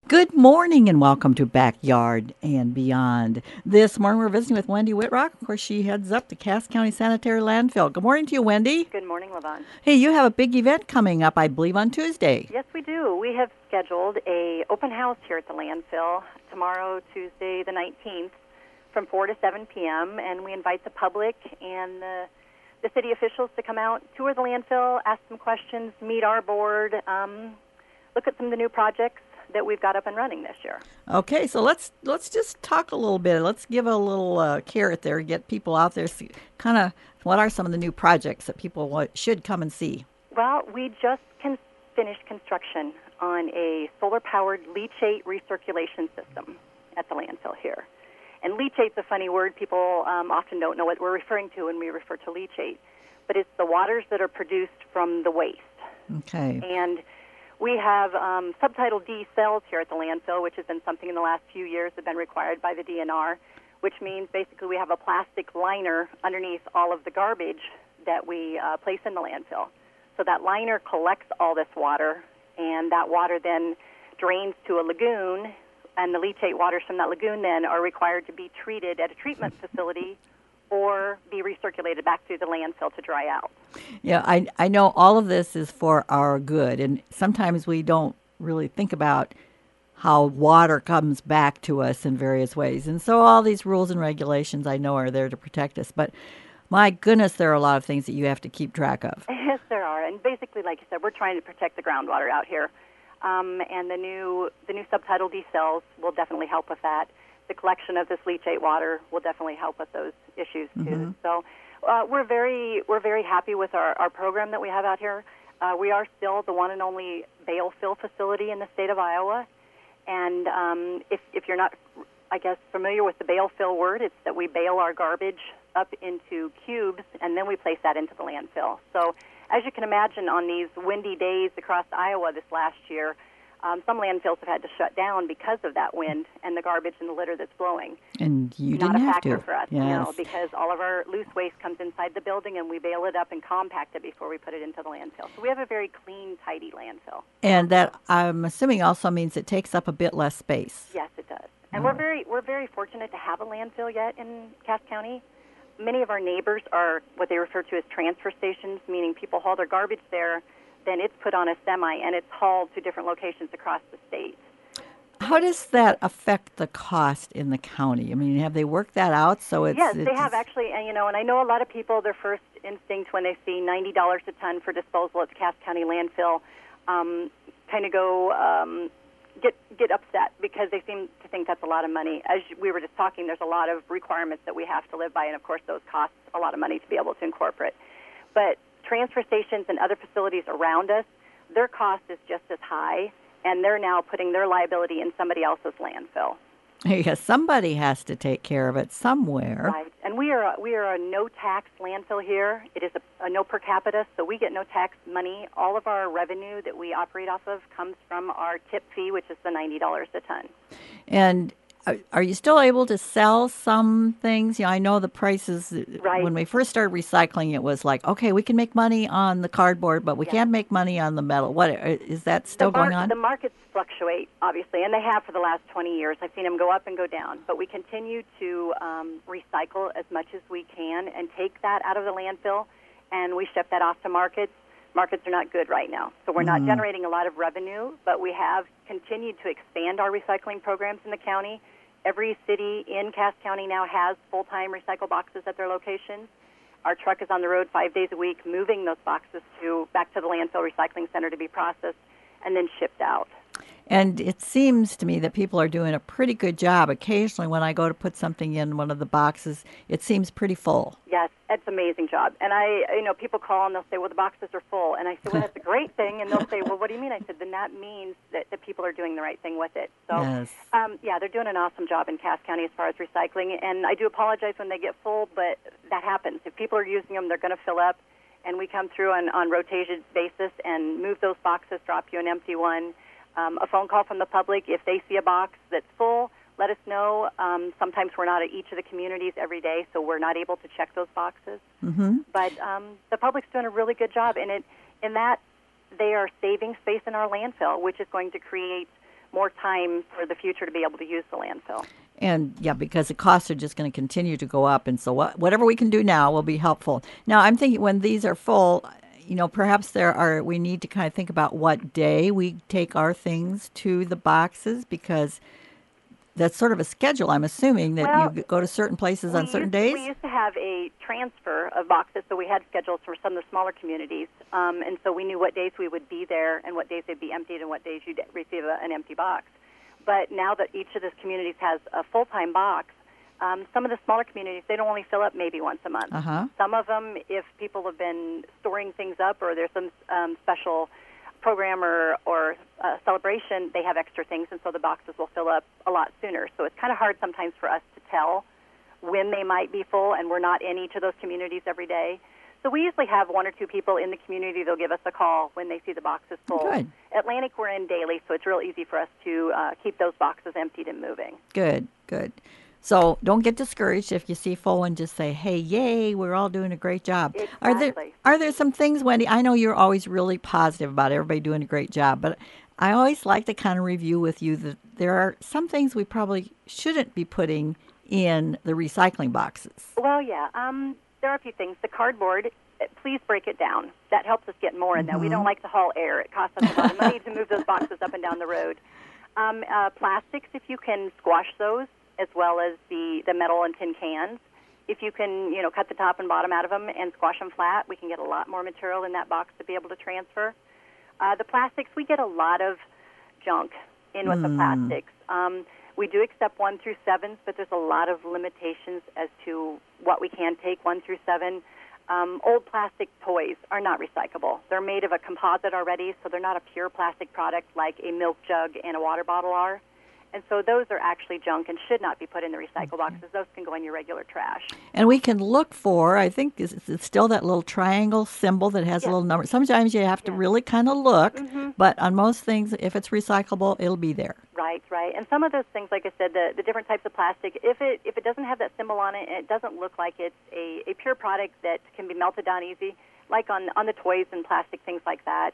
Good morning and welcome to Backyard and Beyond. This morning we're visiting with Wendy Whitrock. Of course, she heads up the Cass County Sanitary Landfill. Good morning to you, Wendy. Good morning, Levon. Hey, you have a big event coming up, I believe, on Tuesday. Yes, we do. We have scheduled a open house here at the landfill tomorrow, Tuesday the 19th, from 4 to 7 p.m., and we invite the public and the city officials to come out, tour the landfill, ask some questions, meet our board, look at some of the new projects that we've got up and running this year. Okay, so let's just talk a little bit. Let's give a little carrot there, get people out there. Kind of, what are some of the new projects that people should come and see? Well, we just finished construction on a solar-powered leachate recirculation system at the landfill here. And leachate's a funny word. People often don't know what we're referring to when we refer to leachate. But it's the waters that are produced from the waste. Okay. And we have Subtitle D cells here at the landfill, which has been something in the last few years that have been required by the DNR, which means basically we have a plastic liner underneath all of the garbage that we place in the landfill. So that liner collects all this water, and that water then drains to a lagoon, and the leachate waters from that lagoon then are required to be treated at a treatment facility or be recirculated back through the landfill to dry out. Yeah, I know all of this is for our good, and sometimes we don't really think about how water comes back to us in various ways. And so all these rules and regulations I know are there to protect us, but my goodness, there are a lot of things that you have to keep track of. Yes, there are, and basically, like you said, we're trying to protect the groundwater out here, and the new Subtitle D cells will definitely help with that. The collection of this leachate water will definitely help with those issues too. Mm-hmm. So we're very happy with our program that we have out here. We are still the one and only bale fill facility in the state of Iowa. And if you're not, I guess, familiar with the bale fill word, it's that we bale our garbage up into cubes and then we place that into the landfill. So as you can imagine, on these windy days across Iowa this last year, some landfills have had to shut down because of that wind and the garbage and the litter that's blowing. And you Not didn't a have factor to. for us, Yes. no, because all of our loose waste comes inside the building and we bale it up and compact it before we put it into the landfill. So we have a very clean, tidy landfill. And that, I'm assuming, also means it takes up a bit less space. Yes, it does. And we're very fortunate to have a landfill yet in Cass County. Many of our neighbors are what they refer to as transfer stations, meaning people haul their garbage there, then it's put on a semi and it's hauled to different locations across the state. How does that affect the cost in the county? I mean, have they worked that out? So Yes, they have actually, and I know a lot of people, their first instinct when they see $90 a ton for disposal at the Cass County landfill, kind of go get upset because they seem to think that's a lot of money. As we were just talking, there's a lot of requirements that we have to live by, and of course those cost a lot of money to be able to incorporate. But transfer stations and other facilities around us, their cost is just as high, and they're now putting their liability in somebody else's landfill. Yeah, somebody has to take care of it somewhere. Right, and we are a no-tax landfill here. It is a no per capita, so we get no tax money. All of our revenue that we operate off of comes from our tip fee, which is the $90 a ton. And are you still able to sell some things? I know the prices, Right. When we first started recycling, it was like, okay, we can make money on the cardboard, but we can't make money on the metal. What is that still going on? The markets fluctuate, obviously, and they have for the last 20 years. I've seen them go up and go down, but we continue to recycle as much as we can and take that out of the landfill, and we ship that off to markets. Markets are not good right now, so we're not generating a lot of revenue, but we have continued to expand our recycling programs in the county. Every city in Cass County now has full-time recycle boxes at their locations. Our truck is on the road 5 days a week, moving those boxes back to the landfill recycling center to be processed and then shipped out. And it seems to me that people are doing a pretty good job. Occasionally, when I go to put something in one of the boxes, it seems pretty full. Yes, it's an amazing job. And people call and they'll say, well, the boxes are full. And I say, well, that's a great thing. And they'll say, well, what do you mean? I said, then that means that the people are doing the right thing with it. So, Yes. they're doing an awesome job in Cass County as far as recycling. And I do apologize when they get full, but that happens. If people are using them, they're going to fill up. And we come through on rotated basis and move those boxes, drop you an empty one. A phone call from the public. If they see a box that's full, let us know. Sometimes we're not at each of the communities every day, so we're not able to check those boxes. Mm-hmm. But the public's doing a really good job, and in that they are saving space in our landfill, which is going to create more time for the future to be able to use the landfill. And yeah, because the costs are just going to continue to go up, and so whatever we can do now will be helpful. Now, I'm thinking when these are full, perhaps we need to kind of think about what day we take our things to the boxes, because that's sort of a schedule. I'm assuming that you go to certain places on certain days. We used to have a transfer of boxes, so we had schedules for some of the smaller communities, and so we knew what days we would be there and what days they'd be emptied and what days you'd receive an empty box. But now that each of those communities has a full-time box, some of the smaller communities, they don't only fill up maybe once a month. Uh-huh. Some of them, if people have been storing things up or there's some special program or celebration, they have extra things, and so the boxes will fill up a lot sooner. So it's kind of hard sometimes for us to tell when they might be full, and we're not in each of those communities every day. So we usually have one or two people in the community. They'll give us a call when they see the boxes full. Good. Atlantic, we're in daily, so it's real easy for us to keep those boxes emptied and moving. Good. So don't get discouraged if you see full and just say, hey, yay, we're all doing a great job. Exactly. Are there some things, Wendy? I know you're always really positive about everybody doing a great job, but I always like to kind of review with you that there are some things we probably shouldn't be putting in the recycling boxes. Well, yeah. There are a few things. The cardboard, please break it down. That helps us get more in there. We don't like to haul air. It costs us a lot of money to move those boxes up and down the road. Plastics, if you can squash those, as well as the metal and tin cans. If you can, cut the top and bottom out of them and squash them flat, we can get a lot more material in that box to be able to transfer. The plastics, we get a lot of junk in with the plastics. We do accept 1 through 7s, but there's a lot of limitations as to what we can take 1 through 7. Old plastic toys are not recyclable. They're made of a composite already, so they're not a pure plastic product like a milk jug and a water bottle are. And so those are actually junk and should not be put in the recycle boxes. Those can go in your regular trash. And we can look for, I think, it's still that little triangle symbol that has a little number. Sometimes you have to really kind of look, but on most things, if it's recyclable, it'll be there. Right. And some of those things, like I said, the different types of plastic, if it doesn't have that symbol on it, and it doesn't look like it's a pure product that can be melted down easy, like on the toys and plastic things like that,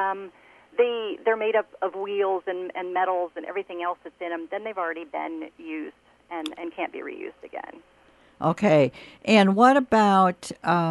they're made up of wheels and metals and everything else that's in them, then they've already been used and can't be reused again. Okay. And what about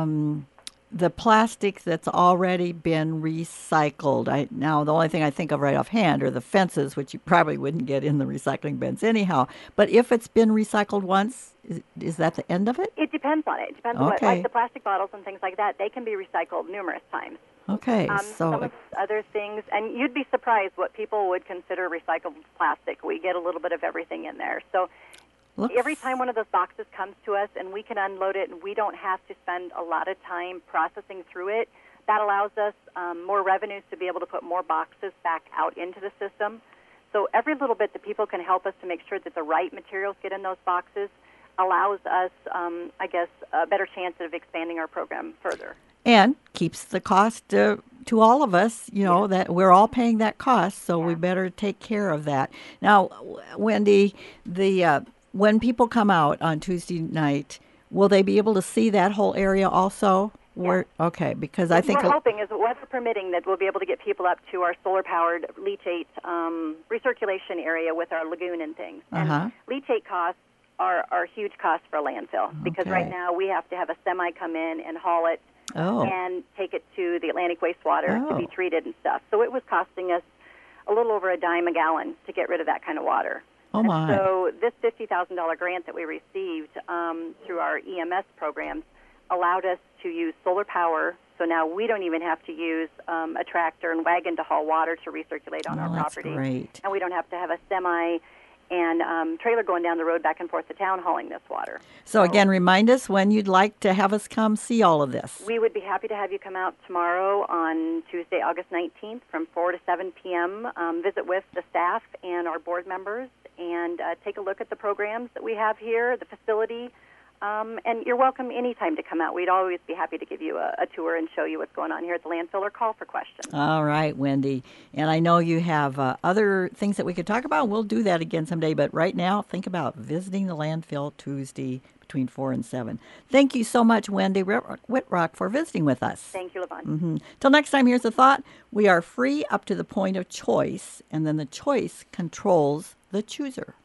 the plastic that's already been recycled? Now, the only thing I think of right offhand are the fences, which you probably wouldn't get in the recycling bins anyhow. But if it's been recycled once, is that the end of it? It depends on it. It depends on what, like the plastic bottles and things like that, they can be recycled numerous times. Okay, some of other things, and you'd be surprised what people would consider recycled plastic. We get a little bit of everything in there. So every time one of those boxes comes to us and we can unload it and we don't have to spend a lot of time processing through it, that allows us more revenues to be able to put more boxes back out into the system. So every little bit that people can help us to make sure that the right materials get in those boxes allows us, a better chance of expanding our program further. And keeps the cost to all of us, that we're all paying that cost, so we better take care of that. Now, Wendy, when people come out on Tuesday night, will they be able to see that whole area also? Okay, because I think we're hoping, is weather permitting, that we'll be able to get people up to our solar-powered leachate recirculation area with our lagoon and things. And leachate costs are huge costs for a landfill because right now we have to have a semi come in and haul it and take it to the Atlantic wastewater to be treated and stuff. So it was costing us a little over a dime a gallon to get rid of that kind of water. Oh, my. And so this $50,000 grant that we received through our EMS programs allowed us to use solar power. So now we don't even have to use a tractor and wagon to haul water to recirculate on our property. That's great. And we don't have to have a semi and trailer going down the road back and forth to town hauling this water. So again, remind us when you'd like to have us come see all of this. We would be happy to have you come out tomorrow on Tuesday, August 19th from 4 to 7 p.m., visit with the staff and our board members and take a look at the programs that we have here, the facility. And you're welcome anytime to come out. We'd always be happy to give you a tour and show you what's going on here at the landfill or call for questions. All right, Wendy. And I know you have other things that we could talk about. We'll do that again someday. But right now, think about visiting the landfill Tuesday between 4 and 7. Thank you so much, Wendy Whitrock, for visiting with us. Thank you, Levon. Till next time, here's a thought. We are free up to the point of choice, and then the choice controls the chooser.